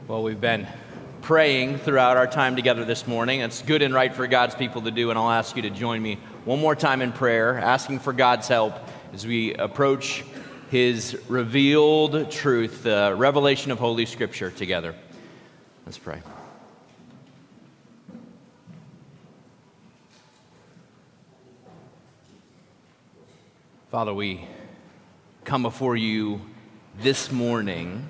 Well, we've been praying throughout our time together this morning. It's good and right for God's people to do, and I'll ask you to join me one more time in prayer, asking for God's help as we approach His revealed truth, the revelation of Holy Scripture together. Let's pray. Father, we come before you this morning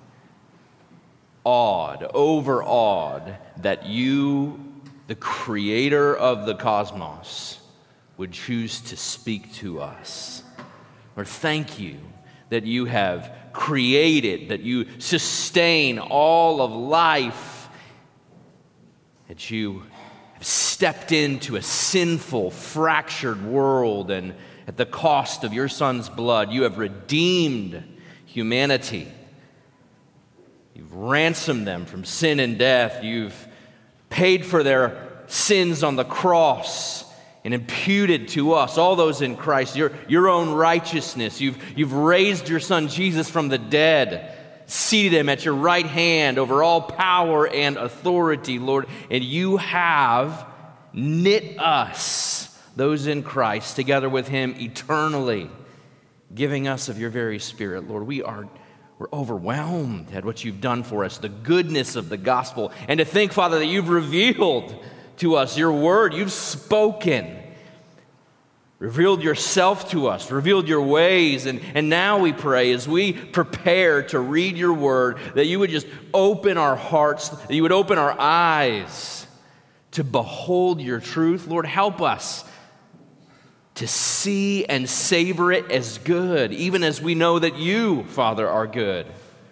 overawed that you, the creator of the cosmos, would choose to speak to us. Lord, thank you that you have created, that you sustain all of life, that you have stepped into a sinful, fractured world, and at the cost of your Son's blood, you have redeemed humanity. You've ransomed them from sin and death. You've paid for their sins on the cross and imputed to us, all those in Christ, your own righteousness. You've raised your Son Jesus from the dead, seated him at your right hand over all power and authority, Lord. And you have knit us, those in Christ, together with him eternally, giving us of your very Spirit, Lord. We're overwhelmed at what you've done for us, the goodness of the gospel. And to think, Father, that you've revealed to us your word. You've spoken, revealed yourself to us, revealed your ways. And now we pray, as we prepare to read your word, that you would just open our hearts, that you would open our eyes to behold your truth. Lord, help us to see and savor it as good, even as we know that you, Father, are good.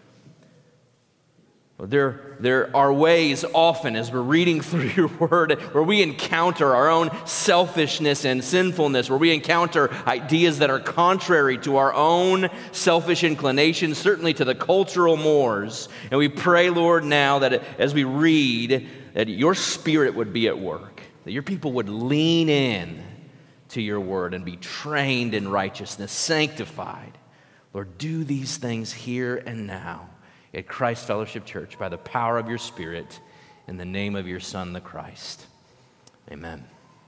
There are ways often as we're reading through your word where we encounter our own selfishness and sinfulness, where we encounter ideas that are contrary to our own selfish inclinations, certainly to the cultural mores. And we pray, Lord, now that as we read, that your Spirit would be at work, that your people would lean in to your word and be trained in righteousness, sanctified. Lord, do these things here and now at Christ Fellowship Church by the power of your Spirit, in the name of your Son, the Christ. Amen.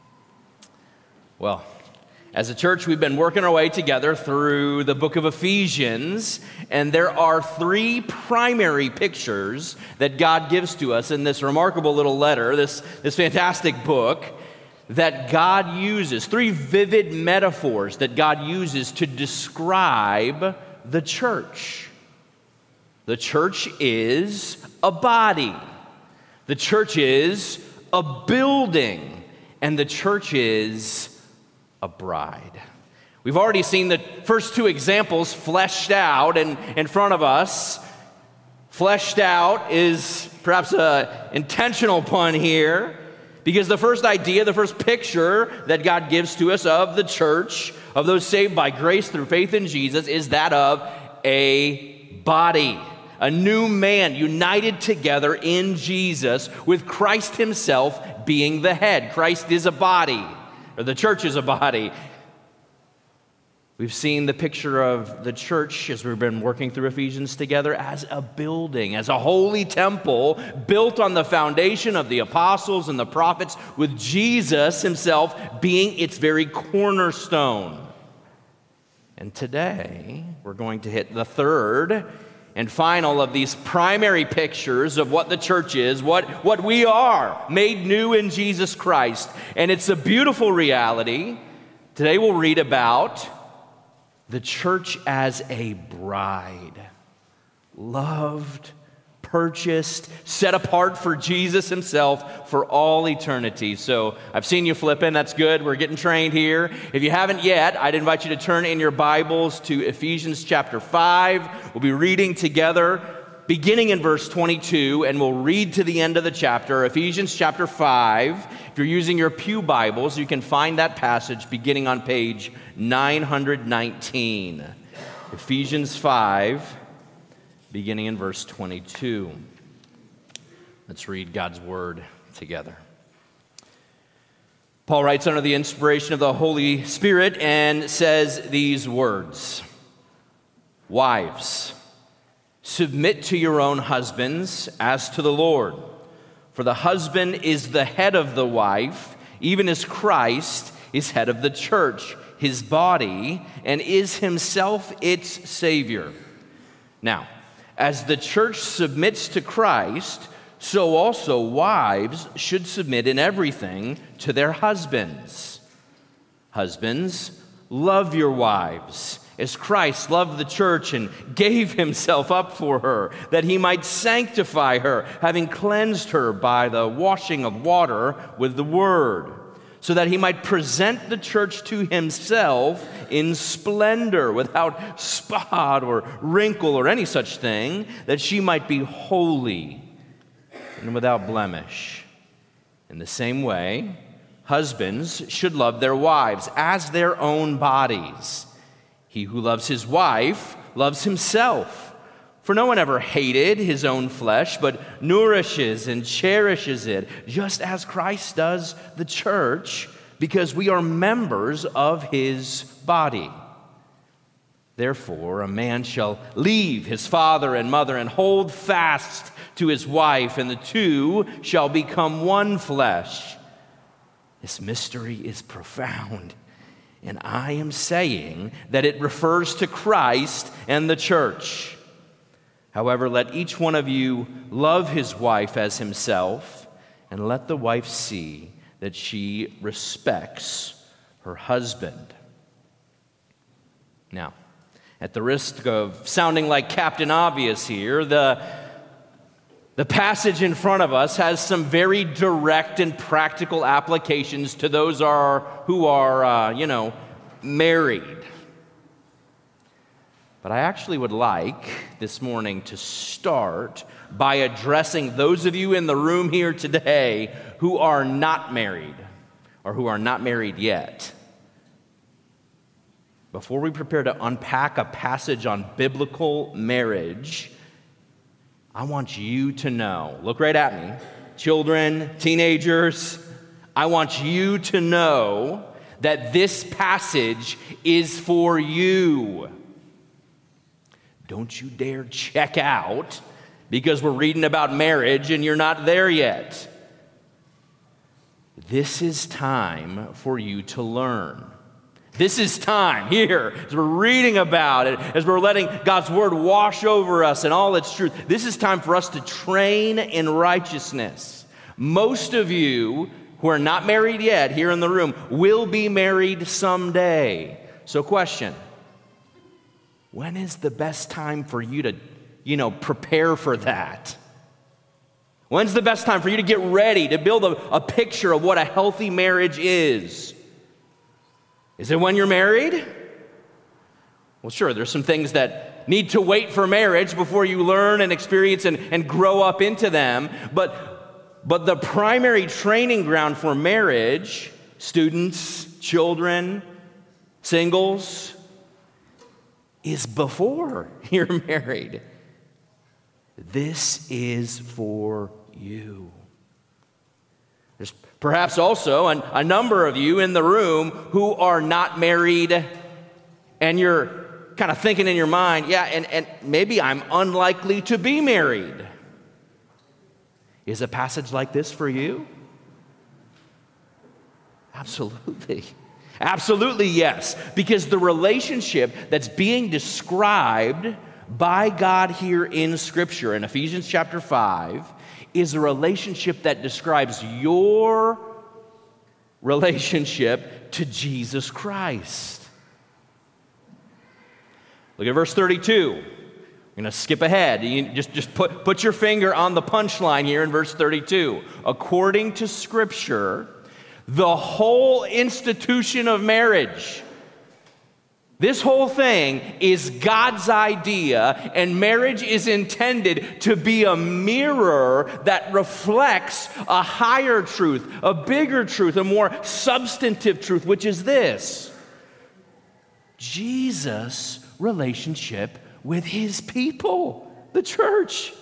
Well, as a church, we've been working our way together through the book of Ephesians, and there are three primary pictures that God gives to us in this remarkable little letter, this fantastic book, that God uses, three vivid metaphors that God uses to describe the church. The church is a body. The church is a building. And the church is a bride. We've already seen the first two examples fleshed out in front of us. Fleshed out is perhaps an intentional pun here, because the first idea, the first picture that God gives to us of the church, of those saved by grace through faith in Jesus, is that of a body, a new man united together in Jesus, with Christ himself being the head. Christ is a body, or the church is a body. We've seen the picture of the church, as we've been working through Ephesians together, as a building, as a holy temple built on the foundation of the apostles and the prophets, with Jesus himself being its very cornerstone. And today, we're going to hit the third and final of these primary pictures of what the church is, what we are, made new in Jesus Christ. And it's a beautiful reality. Today we'll read about the church as a bride, loved, purchased, set apart for Jesus himself for all eternity. So I've seen you flipping. That's good. We're getting trained here. If you haven't yet, I'd invite you to turn in your Bibles to Ephesians chapter 5. We'll be reading together beginning in verse 22, and we'll read to the end of the chapter, Ephesians chapter 5. If you're using your pew Bibles, you can find that passage beginning on page 919. Ephesians 5, beginning in verse 22. Let's read God's word together. Paul writes under the inspiration of the Holy Spirit and says these words: Wives, Submit to your own husbands as to the Lord. For the husband is the head of the wife, even as Christ is head of the church, his body, and is himself its Savior. Now, as the church submits to Christ, so also wives should submit in everything to their husbands. Husbands, love your wives, as Christ loved the church and gave himself up for her, that he might sanctify her, having cleansed her by the washing of water with the word, so that he might present the church to himself in splendor, without spot or wrinkle or any such thing, that she might be holy and without blemish. In the same way, husbands should love their wives as their own bodies. He who loves his wife loves himself. For no one ever hated his own flesh, but nourishes and cherishes it, just as Christ does the church, because we are members of his body. Therefore, a man shall leave his father and mother and hold fast to his wife, and the two shall become one flesh. This mystery is profound, and I am saying that it refers to Christ and the church. However, let each one of you love his wife as himself, and let the wife see that she respects her husband. Now, at the risk of sounding like Captain Obvious here, the passage in front of us has some very direct and practical applications to those who are married. But I actually would like this morning to start by addressing those of you in the room here today who are not married or who are not married yet. Before we prepare to unpack a passage on biblical marriage, I want you to know, look right at me, children, teenagers, I want you to know that this passage is for you. Don't you dare check out because we're reading about marriage and you're not there yet. This is time for you to learn. This is time here, as we're reading about it, as we're letting God's word wash over us and all its truth. This is time for us to train in righteousness. Most of you who are not married yet here in the room will be married someday. So question, when is the best time for you to, prepare for that? When's the best time for you to get ready to build a picture of what a healthy marriage is? Is it when you're married? Well, sure, there's some things that need to wait for marriage before you learn and experience and grow up into them. But the primary training ground for marriage, students, children, singles, is before you're married. This is for you. There's perhaps also a number of you in the room who are not married, and you're kind of thinking in your mind, and maybe I'm unlikely to be married. Is a passage like this for you? Absolutely. Absolutely, yes. Because the relationship that's being described by God here in Scripture, in Ephesians chapter 5, is a relationship that describes your relationship to Jesus Christ. Look at verse 32. I'm going to skip ahead. You just put your finger on the punchline here in verse 32. According to Scripture, the whole institution of marriage, this whole thing is God's idea, and marriage is intended to be a mirror that reflects a higher truth, a bigger truth, a more substantive truth, which is this: Jesus' relationship with his people, the church.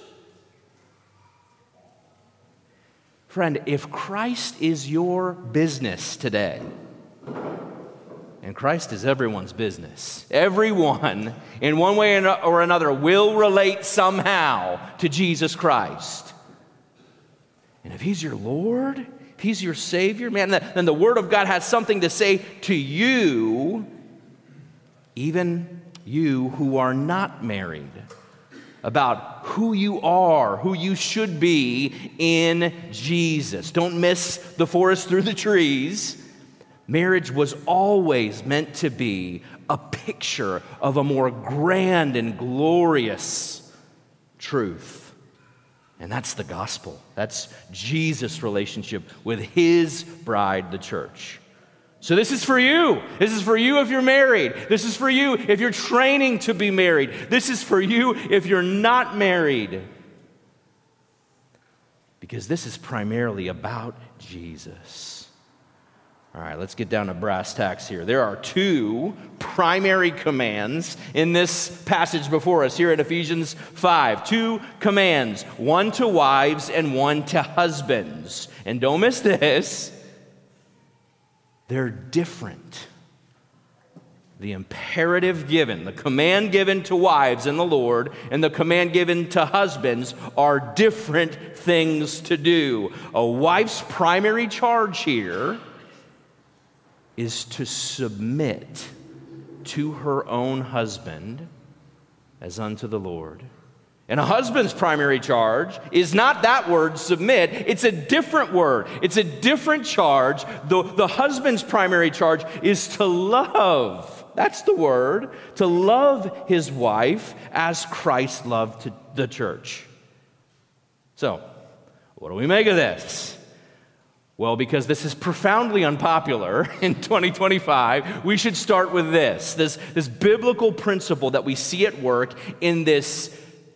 Friend, if Christ is your business today, and And Christ is everyone's business. Everyone, in one way or another, will relate somehow to Jesus Christ. And if He's your Lord, if He's your Savior, man, then the Word of God has something to say to you, even you who are not married, about who you are, who you should be in Jesus. Don't miss the forest through the trees. Marriage was always meant to be a picture of a more grand and glorious truth. And that's the gospel. That's Jesus' relationship with His bride, the church. So this is for you. This is for you if you're married. This is for you if you're training to be married. This is for you if you're not married. Because this is primarily about Jesus. All right, let's get down to brass tacks here. There are two primary commands in this passage before us here in Ephesians 5. Two commands, one to wives and one to husbands. And don't miss this, they're different. The imperative given, the command given to wives in the Lord, and the command given to husbands are different things to do. A wife's primary charge here is to submit to her own husband as unto the Lord. And a husband's primary charge is not that word, submit. It's a different word. It's a different charge. The husband's primary charge is to love. That's the word. To love his wife as Christ loved the church. So, what do we make of this? Well, because this is profoundly unpopular in 2025, we should start with this biblical principle that we see at work in this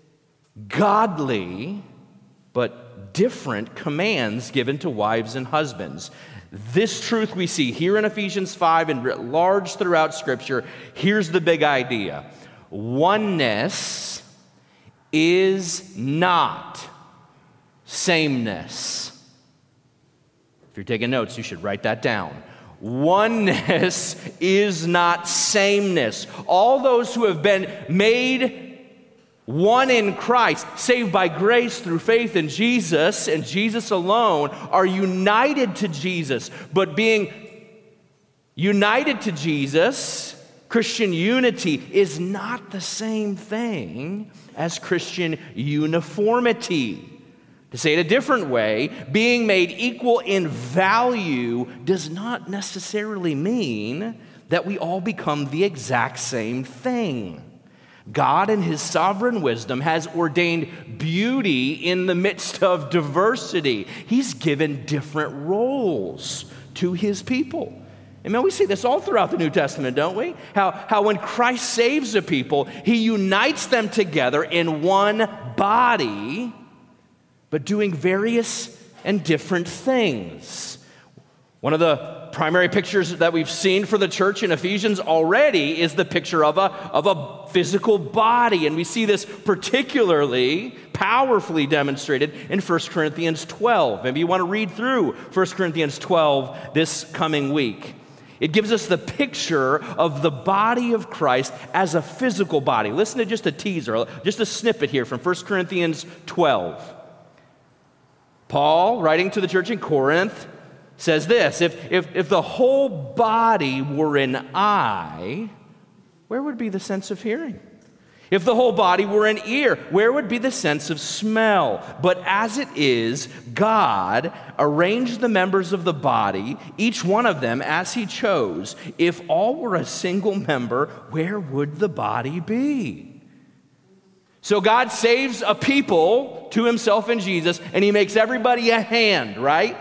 godly but different commands given to wives and husbands. This truth we see here in Ephesians 5 and writ large throughout Scripture. Here's the big idea. Oneness is not sameness. If you're taking notes, you should write that down. Oneness is not sameness. All those who have been made one in Christ, saved by grace through faith in Jesus and Jesus alone, are united to Jesus. But being united to Jesus, Christian unity, is not the same thing as Christian uniformity. To say it a different way, being made equal in value does not necessarily mean that we all become the exact same thing. God, in His sovereign wisdom, has ordained beauty in the midst of diversity. He's given different roles to His people. And man, we see this all throughout the New Testament, don't we? How when Christ saves a people, He unites them together in one body, but doing various and different things. One of the primary pictures that we've seen for the church in Ephesians already is the picture of a physical body. And we see this particularly powerfully demonstrated in 1 Corinthians 12. Maybe you want to read through 1 Corinthians 12 this coming week. It gives us the picture of the body of Christ as a physical body. Listen to just a teaser, just a snippet here from 1 Corinthians 12. Paul, writing to the church in Corinth, says this, if the whole body were an eye, where would be the sense of hearing? If the whole body were an ear, where would be the sense of smell? But as it is, God arranged the members of the body, each one of them as He chose. If all were a single member, where would the body be? So God saves a people to Himself in Jesus, and He makes everybody a hand, right?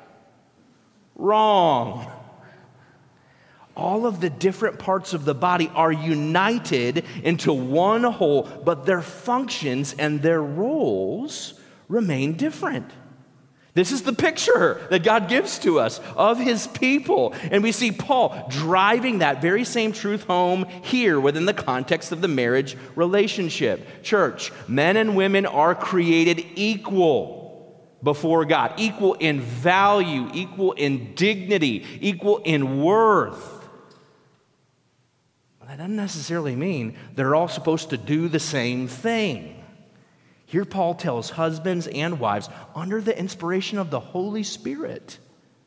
Wrong. All of the different parts of the body are united into one whole, but their functions and their roles remain different. This is the picture that God gives to us of His people. And we see Paul driving that very same truth home here within the context of the marriage relationship. Church, men and women are created equal before God, equal in value, equal in dignity, equal in worth. that doesn't necessarily mean they're all supposed to do the same thing. Here Paul tells husbands and wives, under the inspiration of the Holy Spirit,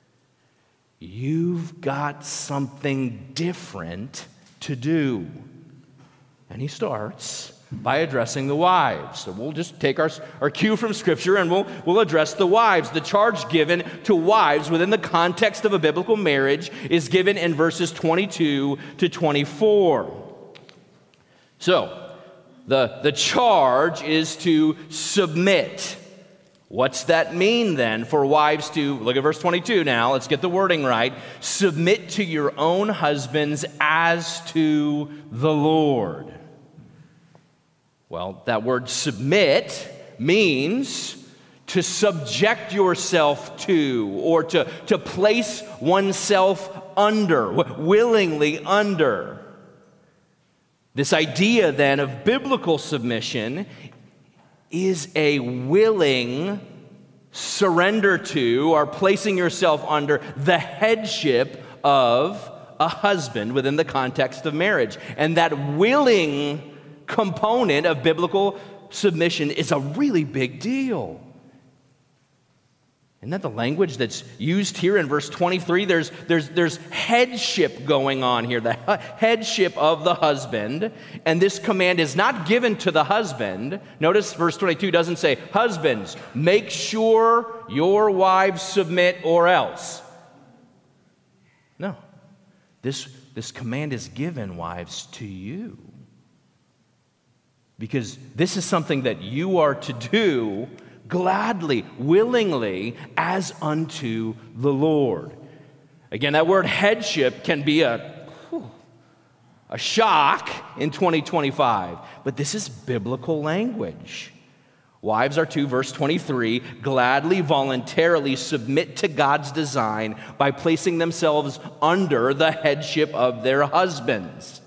you've got something different to do. And he starts by addressing the wives. So we'll just take our cue from Scripture and we'll address the wives. The charge given to wives within the context of a biblical marriage is given in verses 22 to 24. So the charge is to submit. What's that mean then for wives to, look at verse 22 now, let's get the wording right, submit to your own husbands as to the Lord. Well, that word submit means to subject yourself to, or to place oneself under, willingly under. This idea then of biblical submission is a willing surrender to, or placing yourself under, the headship of a husband within the context of marriage. And that willing component of biblical submission is a really big deal. Isn't that the language that's used here in verse 23? There's headship going on here, the headship of the husband. And this command is not given to the husband. Notice verse 22 doesn't say, husbands, make sure your wives submit or else. No. This command is given, wives, to you. Because this is something that you are to do gladly, willingly, as unto the Lord. Again, that word headship can be a shock in 2025, but this is biblical language. Wives are to, verse 23, gladly, voluntarily submit to God's design by placing themselves under the headship of their husbands.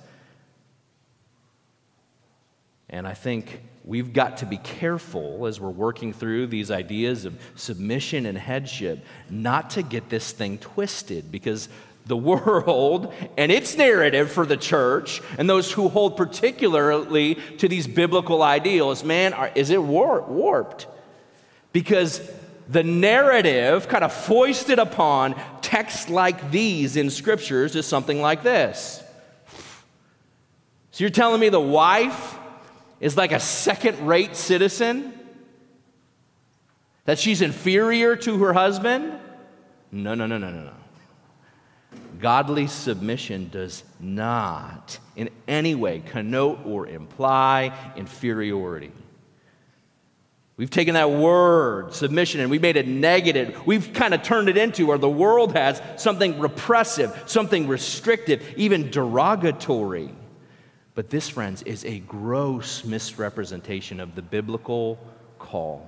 And I think we've got to be careful as we're working through these ideas of submission and headship not to get this thing twisted, because the world and its narrative for the church and those who hold particularly to these biblical ideals, man, is it warped? Because the narrative kind of foisted upon texts like these in scriptures is something like this. So you're telling me the wife is like a second-rate citizen? That she's inferior to her husband? No. Godly submission does not in any way connote or imply inferiority. We've taken that word, submission, and we've made it negative. We've kind of turned it into, or the world has, something repressive, something restrictive, even derogatory. But this, friends, is a gross misrepresentation of the biblical call.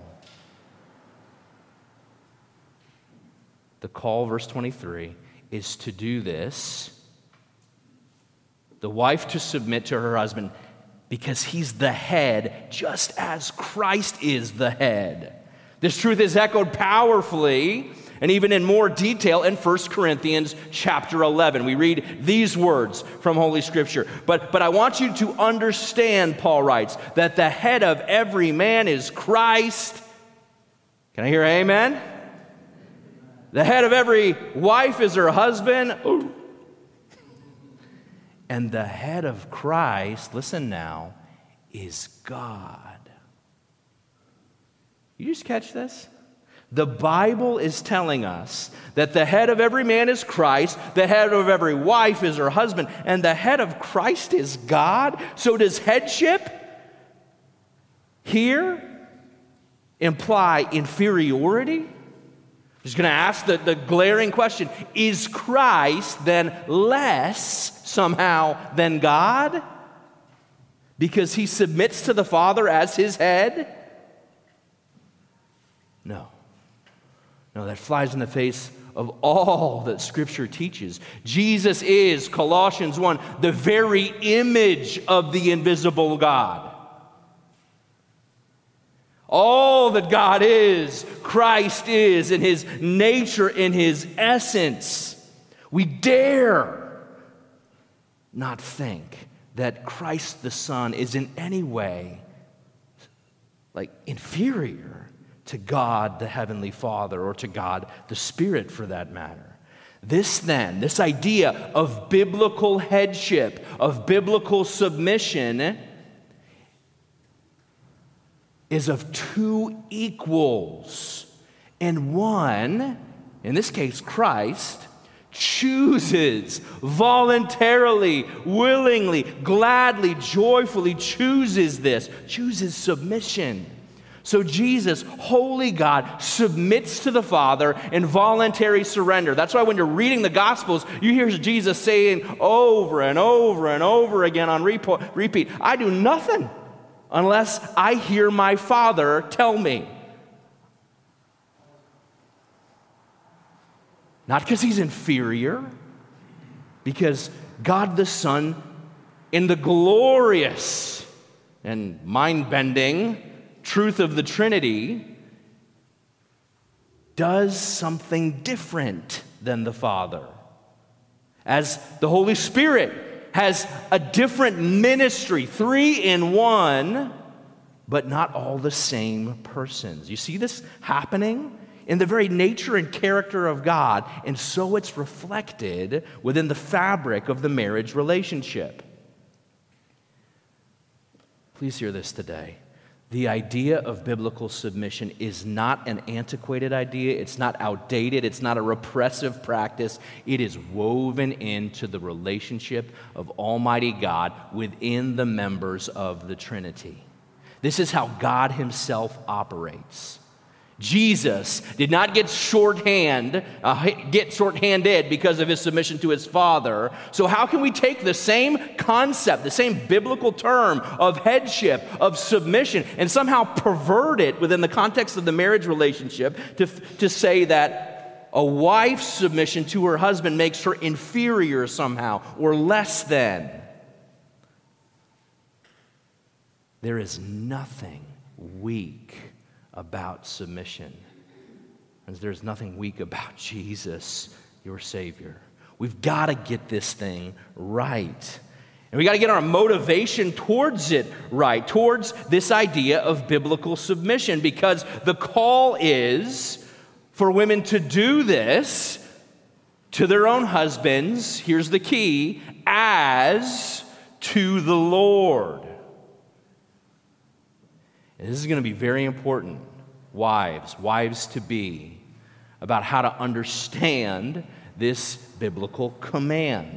The call, verse 23, is to do this. The wife to submit to her husband because he's the head, just as Christ is the head. This truth is echoed powerfully and even in more detail in 1 Corinthians chapter 11. We read these words from Holy Scripture. But I want you to understand, Paul writes, that the head of every man is Christ. Can I hear amen? The head of every wife is her husband. Ooh. And the head of Christ, listen now, is God. You just catch this? The Bible is telling us that the head of every man is Christ, the head of every wife is her husband, and the head of Christ is God. So does headship here imply inferiority? I'm just going to ask the glaring question, is Christ then less somehow than God because he submits to the Father as his head? No, that flies in the face of all that Scripture teaches. Jesus is, Colossians 1, the very image of the invisible God. All that God is, Christ is in his nature, in his essence. We dare not think that Christ the Son is in any way inferior to God the Heavenly Father, or to God the Spirit for that matter. This idea of biblical headship, of biblical submission, is of two equals. And one, in this case Christ, chooses voluntarily, willingly, gladly, joyfully chooses submission. So Jesus, holy God, submits to the Father in voluntary surrender. That's why when you're reading the Gospels, you hear Jesus saying over and over and over again on repeat, I do nothing unless I hear my Father tell me. Not because he's inferior, because God the Son, in the glorious and mind-bending truth of the Trinity, does something different than the Father. As the Holy Spirit has a different ministry, 3 in 1, but not all the same persons. You see this happening in the very nature and character of God, and so it's reflected within the fabric of the marriage relationship. Please hear this today. The idea of biblical submission is not an antiquated idea. It's not outdated. It's not a repressive practice. It is woven into the relationship of Almighty God within the members of the Trinity. This is how God himself operates. Jesus did not get shorthanded because of his submission to his Father. So how can we take the same concept, the same biblical term of headship, of submission, and somehow pervert it within the context of the marriage relationship to say that a wife's submission to her husband makes her inferior somehow or less than? There is nothing weak about submission. And there's nothing weak about Jesus, your Savior. We've got to get this thing right. And we got to get our motivation towards it right, towards this idea of biblical submission, because the call is for women to do this to their own husbands, here's the key, as to the Lord. And this is going to be very important, wives to be, about how to understand this biblical command.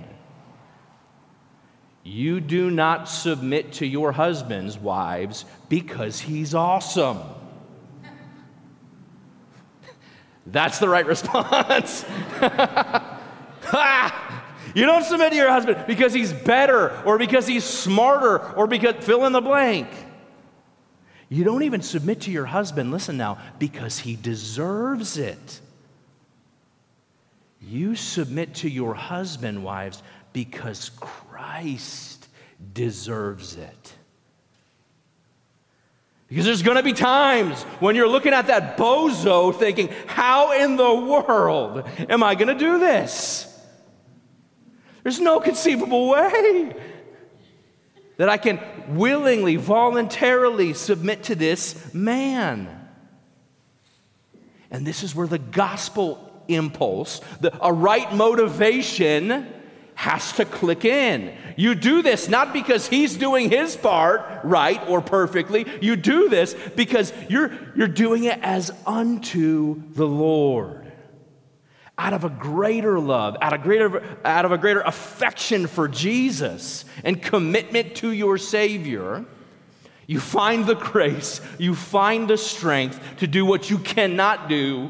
You do not submit to your husbands, wives, because he's awesome. That's the right response. You don't submit to your husband because he's better, or because he's smarter, or because fill in the blank. You don't even submit to your husband, listen now, because he deserves it. You submit to your husband, wives, because Christ deserves it. Because there's going to be times when you're looking at that bozo thinking, how in the world am I going to do this? There's no conceivable way that I can willingly, voluntarily submit to this man. And this is where the gospel impulse, a right motivation, has to click in. You do this not because he's doing his part right or perfectly. You do this because you're doing it as unto the Lord. Out of a greater love, out of a greater affection for Jesus and commitment to your Savior, you find the grace, you find the strength to do what you cannot do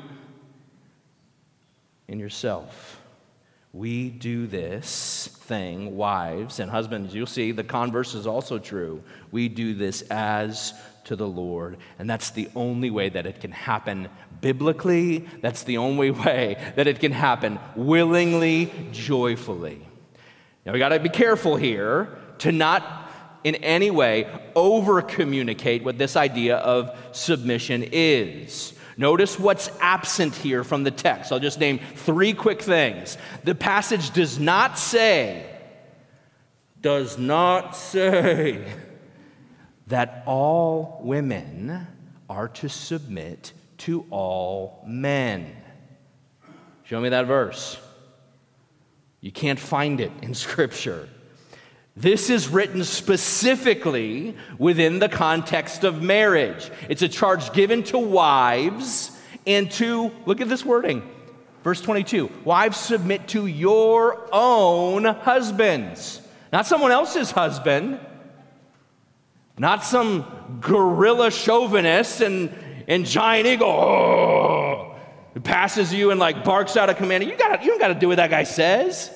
in yourself. We do this thing, wives and husbands, you'll see the converse is also true. We do this as to the Lord, and that's the only way that it can happen biblically. That's the only way that it can happen willingly, joyfully. Now we got to be careful here to not in any way over-communicate what this idea of submission is. Notice what's absent here from the text. I'll just name 3 quick things. The passage does not does not say that all women are to submit to all men. Show me that verse. You can't find it in Scripture. This is written specifically within the context of marriage. It's a charge given to wives and to, look at this wording, verse 22, wives submit to your own husbands. Not someone else's husband, not some guerrilla chauvinist and giant eagle who passes you and like barks out a command. You don't got to do what that guy says.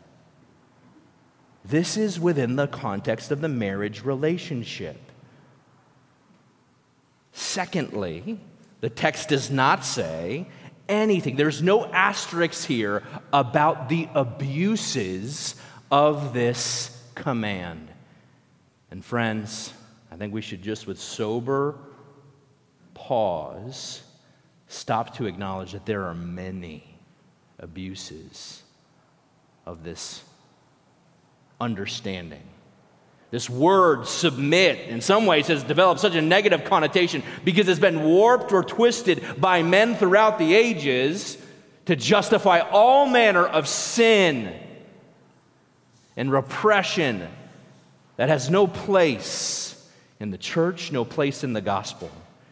This is within the context of the marriage relationship. Secondly, the text does not say anything. There's no asterisks here about the abuses of this command. And friends, I think we should just with sober pause stop to acknowledge that there are many abuses of this understanding. This word submit in some ways has developed such a negative connotation because it's been warped or twisted by men throughout the ages to justify all manner of sin and repression that has no place in the church, no place in the gospel.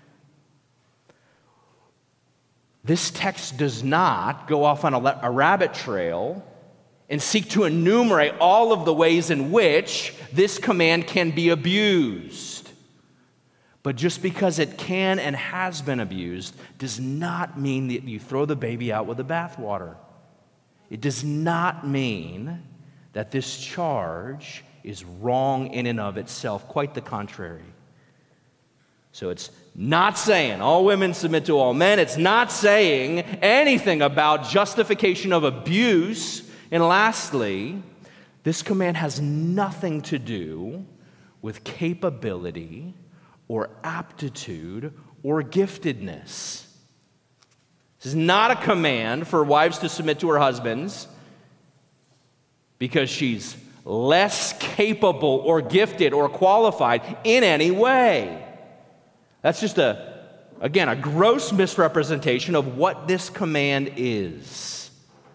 This text does not go off on a rabbit trail and seek to enumerate all of the ways in which this command can be abused. But just because it can and has been abused does not mean that you throw the baby out with the bathwater. It does not mean that this charge is wrong in and of itself. Quite the contrary. So it's not saying all women submit to all men. It's not saying anything about justification of abuse. And lastly, this command has nothing to do with capability or aptitude or giftedness. This is not a command for wives to submit to her husbands because she's less capable or gifted or qualified in any way. That's just a gross misrepresentation of what this command is.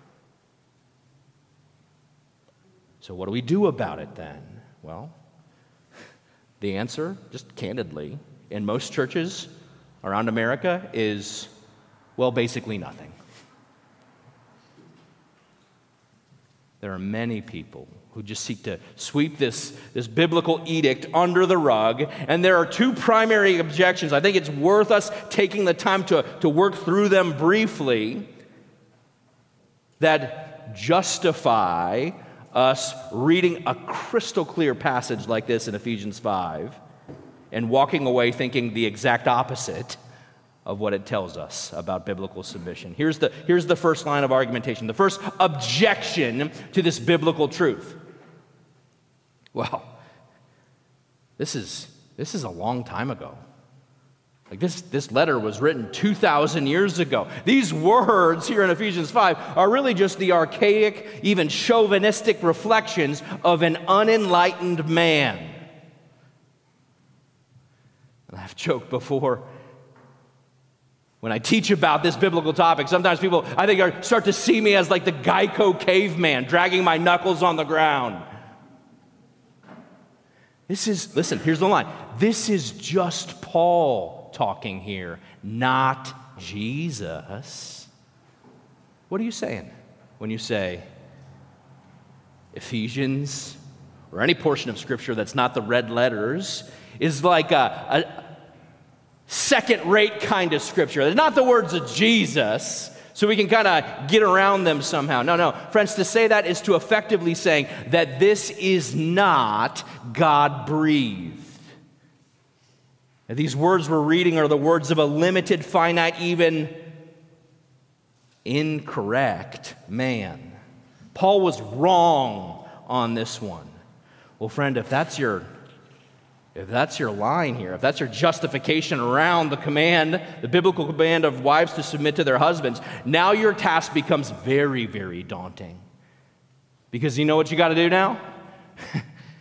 So what do we do about it then? Well, the answer, just candidly, in most churches around America is, well, basically nothing. There are many people who just seek to sweep this biblical edict under the rug, and there are two primary objections. I think it's worth us taking the time to work through them briefly that justify us reading a crystal clear passage like this in Ephesians 5 and walking away thinking the exact opposite of what it tells us about biblical submission. Here's the first line of argumentation, the first objection to this biblical truth. Well, this is a long time ago. Like this letter was written 2,000 years ago. These words here in Ephesians 5 are really just the archaic, even chauvinistic reflections of an unenlightened man. And I've joked before, when I teach about this biblical topic, sometimes people, I think, start to see me as like the Geico caveman, dragging my knuckles on the ground. Listen, here's the line. This is just Paul talking here, not Jesus. What are you saying when you say Ephesians or any portion of Scripture that's not the red letters is like a second-rate kind of Scripture? They're not the words of Jesus, so we can kind of get around them somehow. No. Friends, to say that is to effectively saying that this is not God-breathed. These words we're reading are the words of a limited, finite, even incorrect man. Paul was wrong on this one. Well, friend, if that's your line here, if that's your justification around the command, the biblical command of wives to submit to their husbands, now your task becomes very, very daunting. Because you know what you got to do now?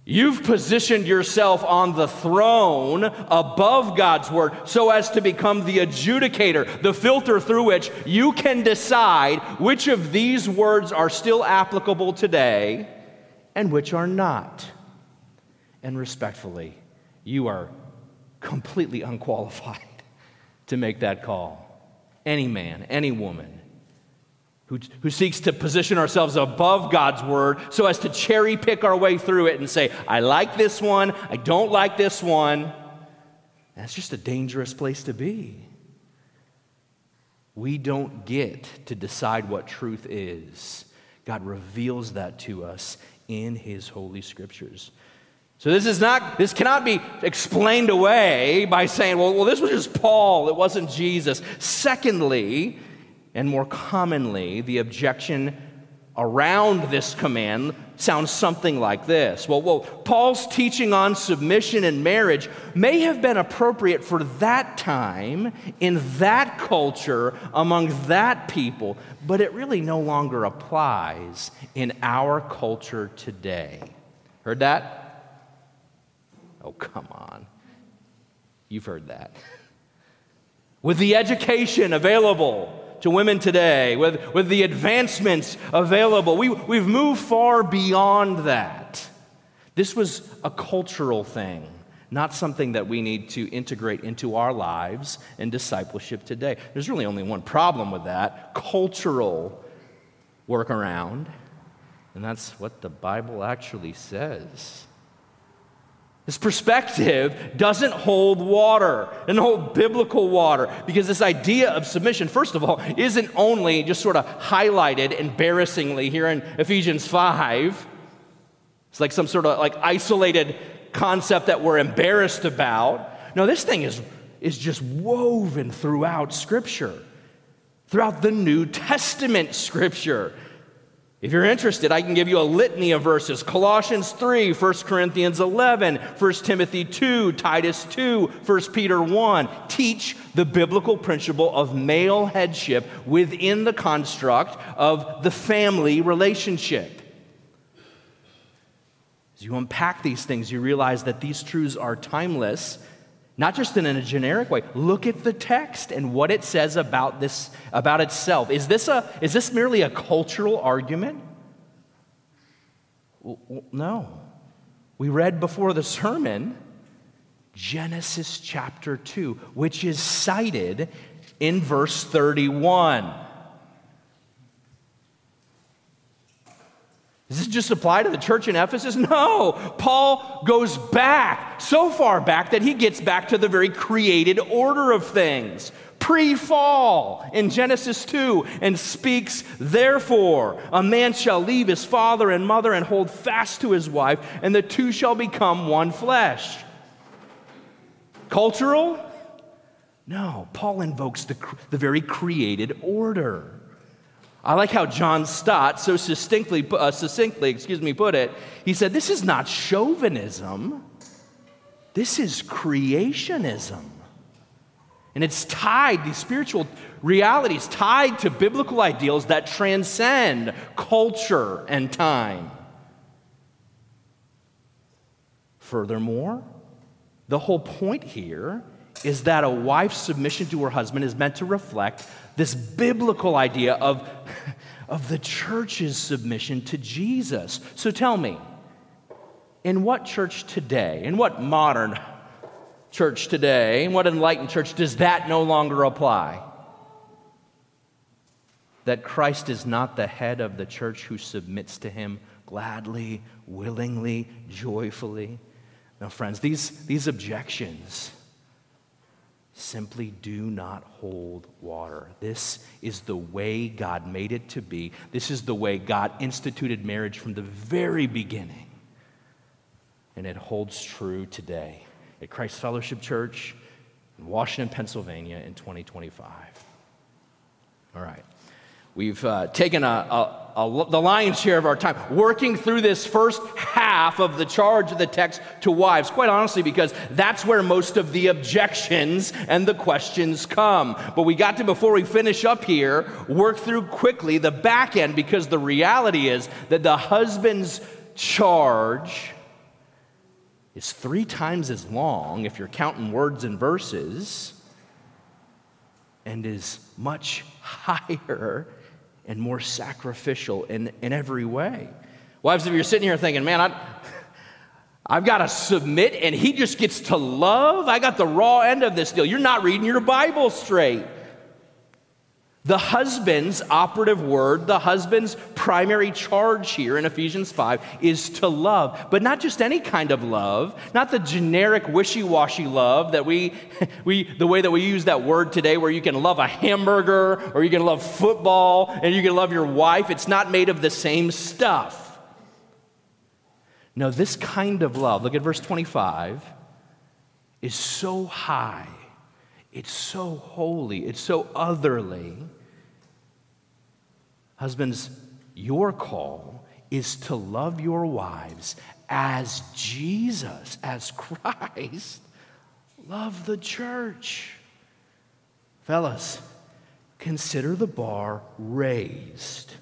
You've positioned yourself on the throne above God's word so as to become the adjudicator, the filter through which you can decide which of these words are still applicable today and which are not. And respectfully, you are completely unqualified to make that call. Any man, any woman who seeks to position ourselves above God's word so as to cherry pick our way through it and say, I like this one, I don't like this one. That's just a dangerous place to be. We don't get to decide what truth is. God reveals that to us in His Holy Scriptures. So this cannot be explained away by saying, well, this was just Paul, it wasn't Jesus. Secondly, and more commonly, the objection around this command sounds something like this. Well, Paul's teaching on submission in marriage may have been appropriate for that time, in that culture, among that people, but it really no longer applies in our culture today. Heard that? Oh, come on. You've heard that. With the education available to women today, with the advancements available, we've moved far beyond that. This was a cultural thing, not something that we need to integrate into our lives and discipleship today. There's really only one problem with that: cultural workaround, and that's what the Bible actually says. This perspective doesn't hold water, and hold biblical water, because this idea of submission, first of all, isn't only just sort of highlighted embarrassingly here in Ephesians 5. It's like some sort of like isolated concept that we're embarrassed about. No, this thing is just woven throughout Scripture, throughout the New Testament Scripture. If you're interested, I can give you a litany of verses: Colossians 3, 1 Corinthians 11, 1 Timothy 2, Titus 2, 1 Peter 1. Teach the biblical principle of male headship within the construct of the family relationship. As you unpack these things, you realize that these truths are timeless, not just in a generic way. Look at the text and what it says about this, about itself. Is this merely a cultural argument? Well, no. We read before the sermon Genesis chapter 2, which is cited in verse 31. Does this just apply to the church in Ephesus? No. Paul goes back, so far back that he gets back to the very created order of things, pre-fall in Genesis 2, and speaks, therefore, a man shall leave his father and mother and hold fast to his wife, and the two shall become one flesh. Cultural? No. Paul invokes the very created order. I like how John Stott so succinctly put it. He said, this is not chauvinism. This is creationism. And it's tied, these spiritual realities, tied to biblical ideals that transcend culture and time. Furthermore, the whole point here is that a wife's submission to her husband is meant to reflect this biblical idea of the church's submission to Jesus. So tell me, in what church today, in what modern church today, in what enlightened church does that no longer apply? That Christ is not the head of the church who submits to him gladly, willingly, joyfully. Now, friends, these objections simply do not hold water. This is the way God made it to be. This is the way God instituted marriage from the very beginning. And it holds true today at Christ Fellowship Church in Washington, Pennsylvania in 2025. All right. We've taken the lion's share of our time working through this first half of the charge of the text to wives, quite honestly, because that's where most of the objections and the questions come. But we got to, before we finish up here, work through quickly the back end, because the reality is that the husband's charge is 3 times as long, if you're counting words and verses, and is much higher and more sacrificial in every way. Wives, if you're sitting here thinking, man, I've got to submit and he just gets to love, I got the raw end of this deal. You're not reading your Bible straight. The husband's operative word, the husband's primary charge here in Ephesians 5 is to love, but not just any kind of love, not the generic wishy-washy love that the way that we use that word today, where you can love a hamburger or you can love football and you can love your wife. It's not made of the same stuff. No, this kind of love, look at verse 25, is so high. It's so holy, it's so otherly. Husbands, your call is to love your wives as Jesus, as Christ, loved the church. Fellas, consider the bar raised.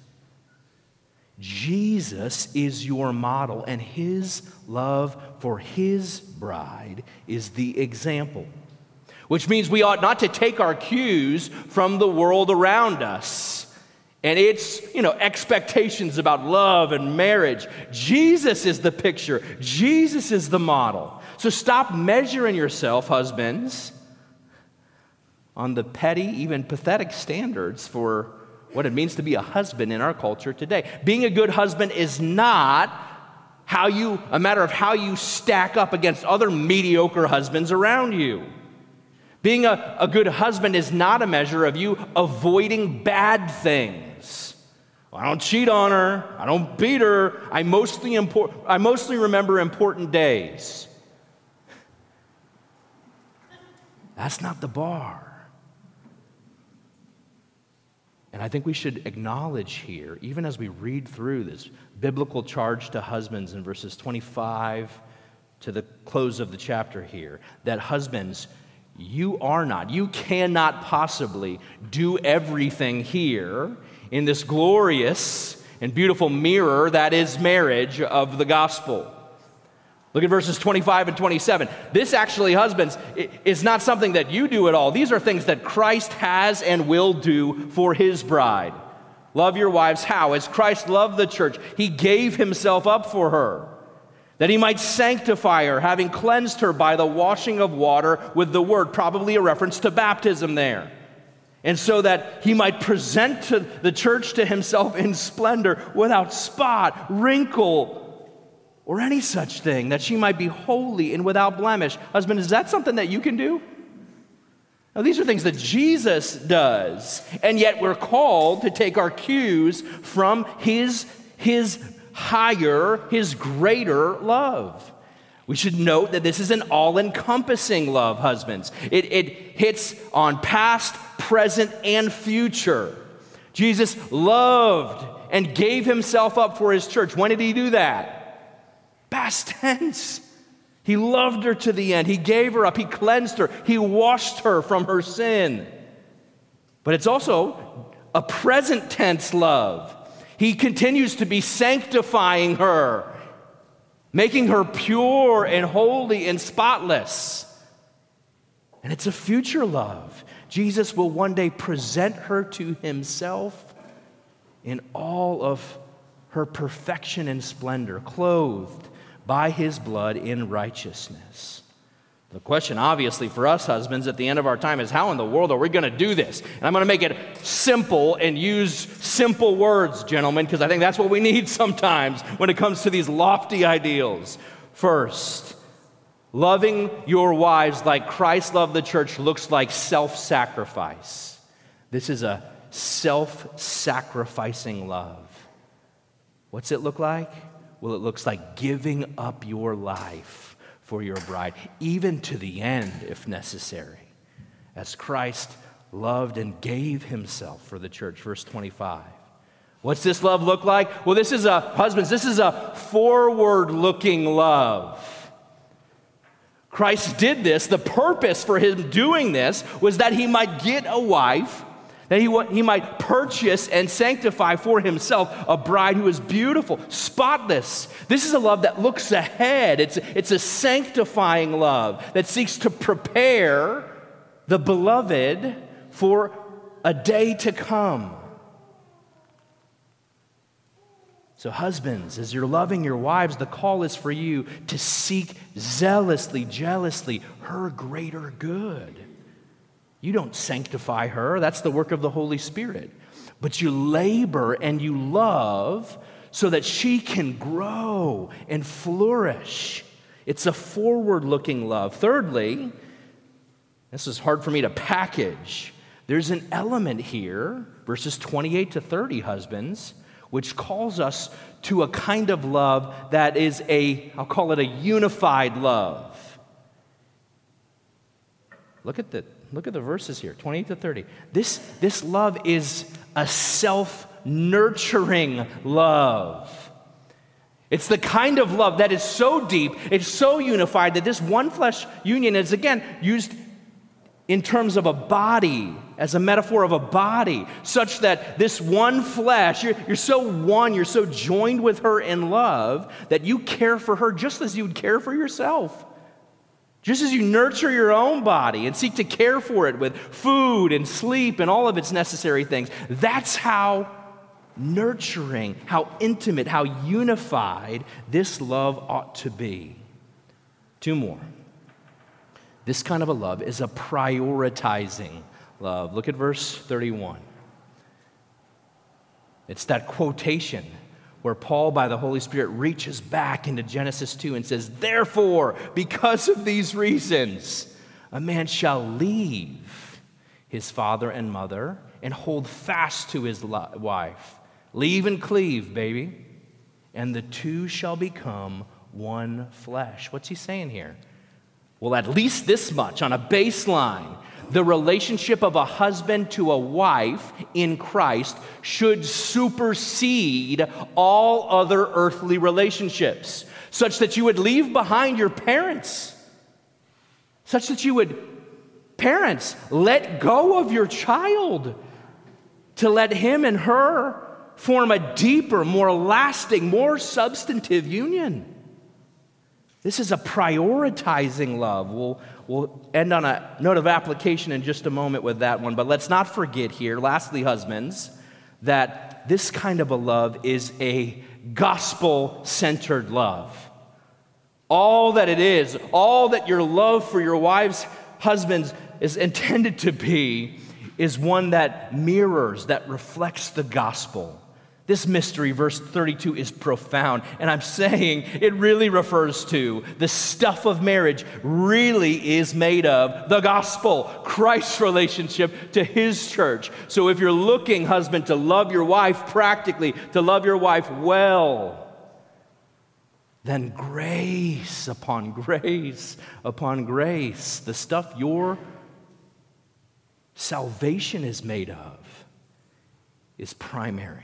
Jesus is your model, and his love for his bride is the example. Which means we ought not to take our cues from the world around us and its, expectations about love and marriage. Jesus is the picture. Jesus is the model. So stop measuring yourself, husbands, on the petty, even pathetic standards for what it means to be a husband in our culture today. Being a good husband is not a matter of how you stack up against other mediocre husbands around you. Being a good husband is not a measure of you avoiding bad things. Well, I don't cheat on her. I don't beat her. I mostly remember important days. That's not the bar. And I think we should acknowledge here, even as we read through this biblical charge to husbands in verses 25 to the close of the chapter here, that husbands, you cannot possibly do everything here in this glorious and beautiful mirror that is marriage of the gospel. Look at verses 25 and 27. This actually, husbands, is not something that you do at all. These are things that Christ has and will do for his bride. Love your wives. How? As Christ loved the church, he gave himself up for her, that he might sanctify her, having cleansed her by the washing of water with the word, probably a reference to baptism there. And so that he might present to the church to himself in splendor, without spot, wrinkle, or any such thing, that she might be holy and without blemish. Husband, is that something that you can do? Now, these are things that Jesus does, and yet we're called to take our cues from his higher, his greater love. We should note that this is an all-encompassing love, husbands. It hits on past, present, and future. Jesus loved and gave himself up for his church. When did he do that? Past tense. He loved her to the end. He gave her up. He cleansed her. He washed her from her sin. But it's also a present tense love. He continues to be sanctifying her, making her pure and holy and spotless. And it's a future love. Jesus will one day present her to himself in all of her perfection and splendor, clothed by his blood in righteousness. The question, obviously, for us husbands at the end of our time is, how in the world are we going to do this? And I'm going to make it simple and use simple words, gentlemen, because I think that's what we need sometimes when it comes to these lofty ideals. First, loving your wives like Christ loved the church looks like self-sacrifice. This is a self-sacrificing love. What's it look like? Well, it looks like giving up your life for your bride, even to the end if necessary, as Christ loved and gave himself for the church. Verse 25. What's this love look like? Well, this is a forward-looking love. Christ did this. The purpose for him doing this was that he might get a wife That he might purchase and sanctify for himself a bride who is beautiful, spotless. This is a love that looks ahead. It's a sanctifying love that seeks to prepare the beloved for a day to come. So husbands, as you're loving your wives, the call is for you to seek zealously, jealously, her greater good. You don't sanctify her. That's the work of the Holy Spirit. But you labor and you love so that she can grow and flourish. It's a forward-looking love. Thirdly, this is hard for me to package. There's an element here, verses 28 to 30, husbands, which calls us to a kind of love that is I'll call it a unified love. Look at the verses here, 28 to 30. This love is a self-nurturing love. It's the kind of love that is so deep, it's so unified that this one flesh union is again used in terms of a body, as a metaphor of a body, such that this one flesh, you're so one, you're so joined with her in love that you care for her just as you would care for yourself. Just as you nurture your own body and seek to care for it with food and sleep and all of its necessary things, that's how nurturing, how intimate, how unified this love ought to be. Two more. This kind of a love is a prioritizing love. Look at verse 31. It's that quotation where Paul, by the Holy Spirit, reaches back into Genesis 2 and says, "Therefore, because of these reasons, a man shall leave his father and mother and hold fast to his wife." Leave and cleave, baby. "And the two shall become one flesh." What's he saying here? Well, at least this much on a baseline. The relationship of a husband to a wife in Christ should supersede all other earthly relationships, such that you would leave behind your parents, such that you would, parents, let go of your child to let him and her form a deeper, more lasting, more substantive union. This is a prioritizing love. We'll end on a note of application in just a moment with that one, but let's not forget here, lastly, husbands, that this kind of a love is a gospel-centered love. All that it is, all that your love for your wives, husbands, is intended to be, is one that mirrors, that reflects the gospel. This mystery, verse 32, is profound. And I'm saying it really refers to the stuff of marriage really is made of the gospel, Christ's relationship to his church. So if you're looking, husband, to love your wife practically, to love your wife well, then grace upon grace upon grace, the stuff your salvation is made of, is primary.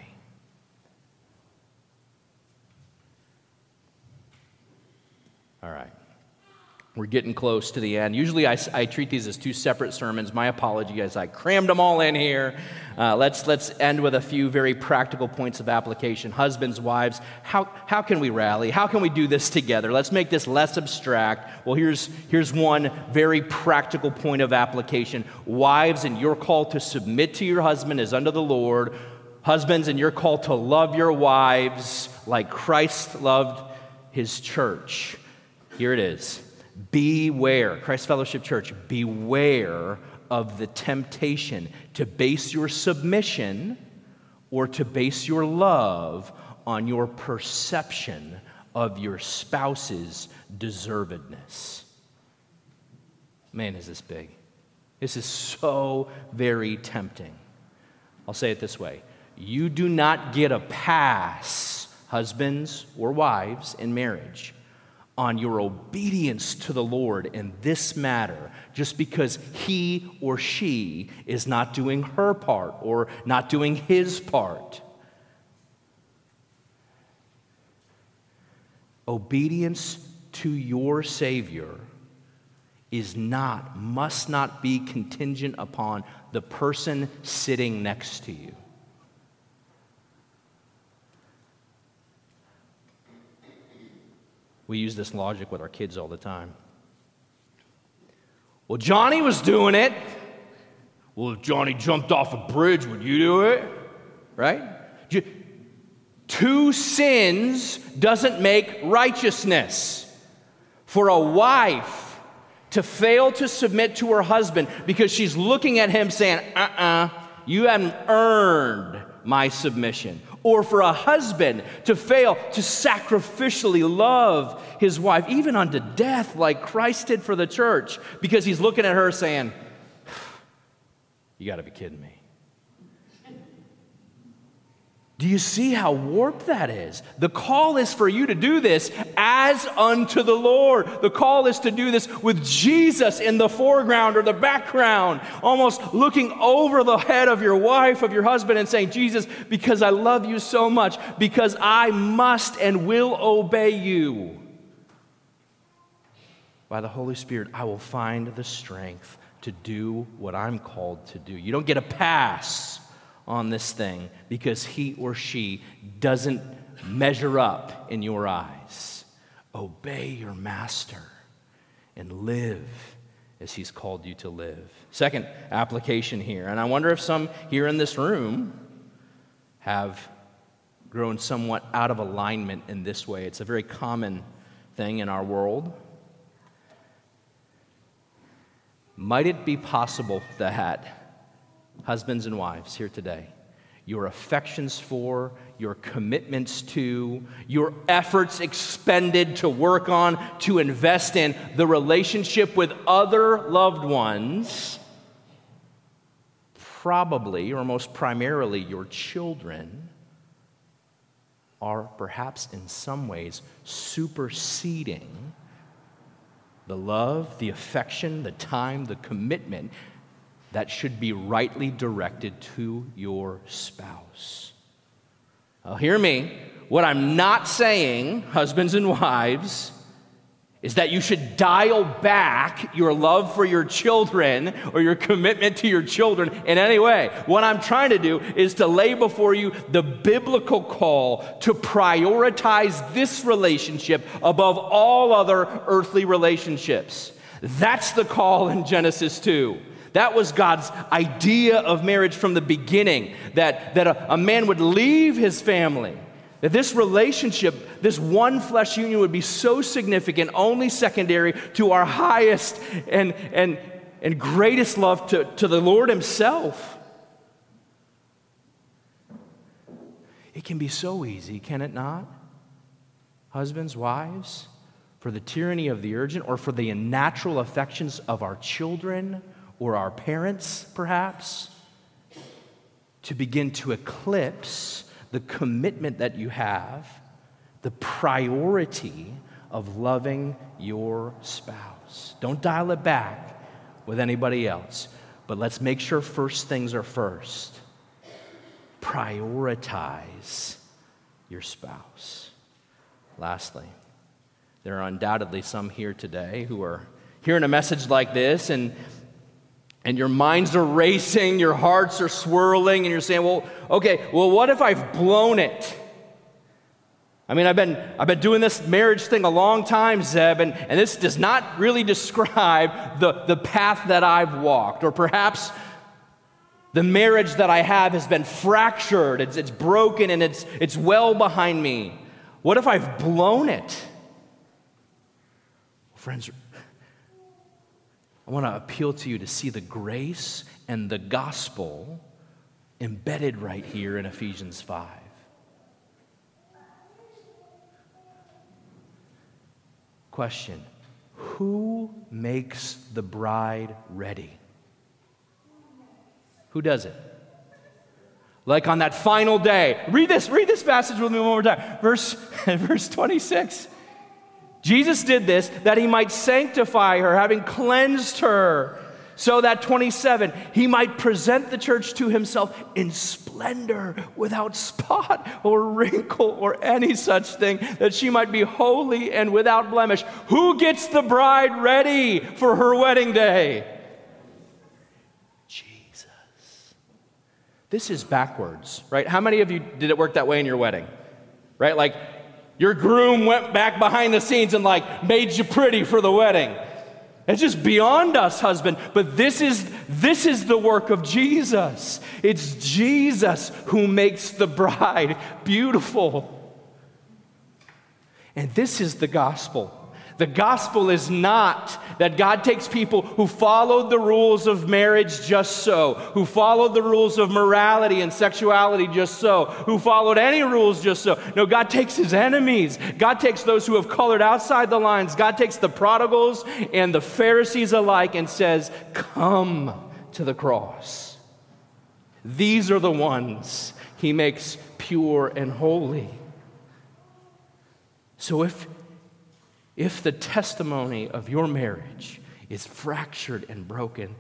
All right, we're getting close to the end. Usually I treat these as two separate sermons. My apology, as I crammed them all in here. Let's end with a few very practical points of application. Husbands, wives, how can we rally? How can we do this together? Let's make this less abstract. Well, here's one very practical point of application. Wives, and your call to submit to your husband is unto the Lord. Husbands, and your call to love your wives like Christ loved his church. Here it is. Beware, Christ Fellowship Church, beware of the temptation to base your submission or to base your love on your perception of your spouse's deservedness. Man, is this big. This is so very tempting. I'll say it this way. You do not get a pass, husbands or wives in marriage, on your obedience to the Lord in this matter, just because he or she is not doing her part or not doing his part. Obedience to your Savior must not be contingent upon the person sitting next to you. We use this logic with our kids all the time. Well, Johnny was doing it. Well, if Johnny jumped off a bridge, would you do it? Right? Two sins doesn't make righteousness. For a wife to fail to submit to her husband because she's looking at him saying, you haven't earned my submission. Or for a husband to fail to sacrificially love his wife, even unto death, like Christ did for the church, because he's looking at her saying, you got to be kidding me. Do you see how warped that is? The call is for you to do this as unto the Lord. The call is to do this with Jesus in the foreground or the background, almost looking over the head of your wife, of your husband, and saying, Jesus, because I love you so much, because I must and will obey you. By the Holy Spirit, I will find the strength to do what I'm called to do. You don't get a pass on this thing because he or she doesn't measure up in your eyes. Obey your master and live as he's called you to live. Second application here, and I wonder if some here in this room have grown somewhat out of alignment in this way. It's a very common thing in our world. Might it be possible that husbands and wives here today, your affections for, your commitments to, your efforts expended to work on, to invest in the relationship with other loved ones, probably, or most primarily your children, are perhaps in some ways superseding the love, the affection, the time, the commitment that should be rightly directed to your spouse. Now, hear me. What I'm not saying, husbands and wives, is that you should dial back your love for your children or your commitment to your children in any way. What I'm trying to do is to lay before you the biblical call to prioritize this relationship above all other earthly relationships. That's the call in Genesis 2. That was God's idea of marriage from the beginning, that a man would leave his family, that this relationship, this one flesh union would be so significant, only secondary to our highest and greatest love to the Lord himself. It can be so easy, can it not? Husbands, wives, for the tyranny of the urgent or for the unnatural affections of our children or our parents, perhaps, to begin to eclipse the commitment that you have, the priority of loving your spouse. Don't dial it back with anybody else, but let's make sure first things are first. Prioritize your spouse. Lastly, there are undoubtedly some here today who are hearing a message like this and your minds are racing, your hearts are swirling, and you're saying, well, what if I've blown it? I mean, I've been doing this marriage thing a long time, Zeb, and this does not really describe the path that I've walked. Or perhaps the marriage that I have has been fractured, it's broken, and it's well behind me. What if I've blown it? Friends, I want to appeal to you to see the grace and the gospel embedded right here in Ephesians 5. Question: who makes the bride ready? Who does it? Like on that final day. Read this passage with me one more time. Verse 26. Jesus did this that he might sanctify her, having cleansed her so that, 27, he might present the church to himself in splendor, without spot or wrinkle or any such thing, that she might be holy and without blemish. Who gets the bride ready for her wedding day? Jesus. This is backwards, right? How many of you did it work that way in your wedding? Right? Like, your groom went back behind the scenes and made you pretty for the wedding. It's just beyond us, husband. But this is the work of Jesus. It's Jesus who makes the bride beautiful. And this is the gospel. The gospel is not that God takes people who followed the rules of marriage just so, who followed the rules of morality and sexuality just so, who followed any rules just so. No, God takes his enemies. God takes those who have colored outside the lines. God takes the prodigals and the Pharisees alike and says, come to the cross. These are the ones he makes pure and holy. So if the testimony of your marriage is fractured and broken,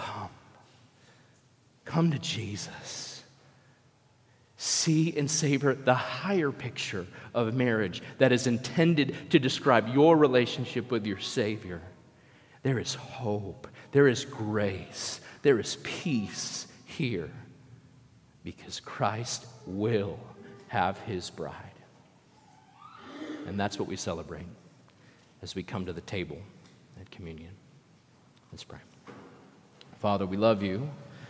come to Jesus. See and savor the higher picture of marriage that is intended to describe your relationship with your Savior. There is hope, there is grace, there is peace here, because Christ will have his bride. And that's what we celebrate as we come to the table at communion. Let's pray. Father, we love you.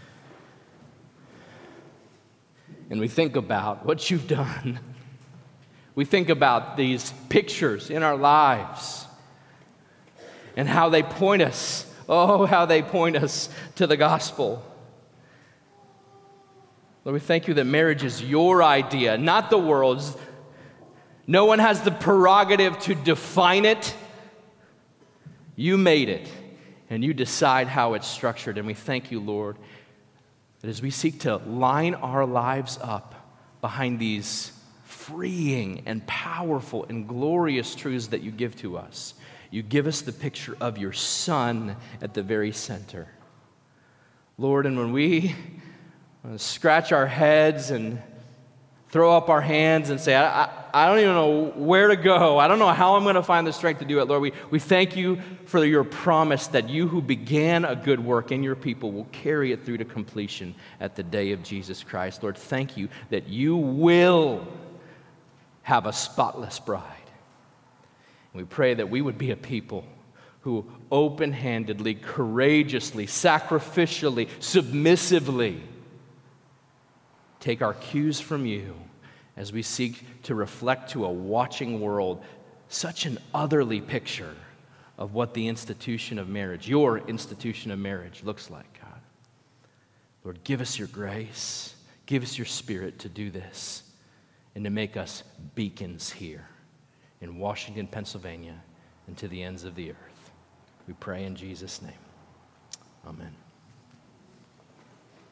And we think about what you've done. We think about these pictures in our lives and how they point us, how they point us to the gospel. Lord, we thank you that marriage is your idea, not the world's. No one has the prerogative to define it. You made it, and you decide how it's structured. And we thank you, Lord, that as we seek to line our lives up behind these freeing and powerful and glorious truths that you give to us, you give us the picture of your Son at the very center. Lord, and when we scratch our heads and throw up our hands and say, I don't even know where to go. I don't know how I'm going to find the strength to do it. Lord, we thank you for your promise that you who began a good work in your people will carry it through to completion at the day of Jesus Christ. Lord, thank you that you will have a spotless bride. And we pray that we would be a people who open-handedly, courageously, sacrificially, submissively take our cues from you as we seek to reflect to a watching world such an otherly picture of what the institution of marriage, your institution of marriage, looks like, God. Lord, give us your grace, give us your Spirit to do this and to make us beacons here in Washington, Pennsylvania, and to the ends of the earth. We pray in Jesus' name. Amen.